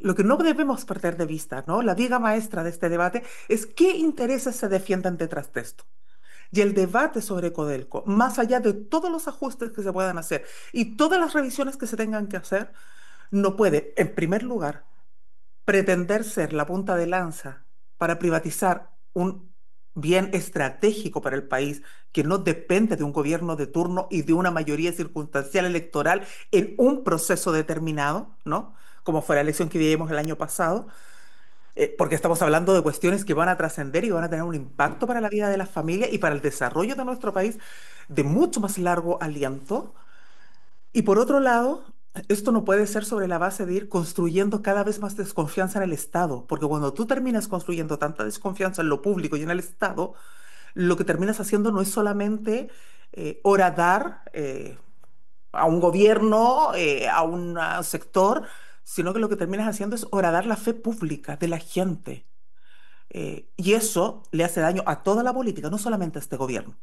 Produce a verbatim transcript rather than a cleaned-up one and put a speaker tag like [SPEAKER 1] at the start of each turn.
[SPEAKER 1] lo que no debemos perder de vista, ¿no? La viga maestra de este debate es qué intereses se defienden detrás de esto. Y el debate sobre Codelco, más allá de todos los ajustes que se puedan hacer y todas las revisiones que se tengan que hacer, no puede, en primer lugar, pretender ser la punta de lanza para privatizar un bien estratégico para el país que no depende de un gobierno de turno y de una mayoría circunstancial electoral en un proceso determinado, ¿no? Como fue la elección que vivimos el año pasado, eh, porque estamos hablando de cuestiones que van a trascender y van a tener un impacto para la vida de las familias y para el desarrollo de nuestro país de mucho más largo aliento. Y por otro lado, esto no puede ser sobre la base de ir construyendo cada vez más desconfianza en el Estado, porque cuando tú terminas construyendo tanta desconfianza en lo público y en el Estado, lo que terminas haciendo no es solamente eh, horadar eh, a un gobierno, eh, a un ah, sector, sino que lo que terminas haciendo es horadar la fe pública de la gente. Eh, y eso le hace daño a toda la política, no solamente a este gobierno.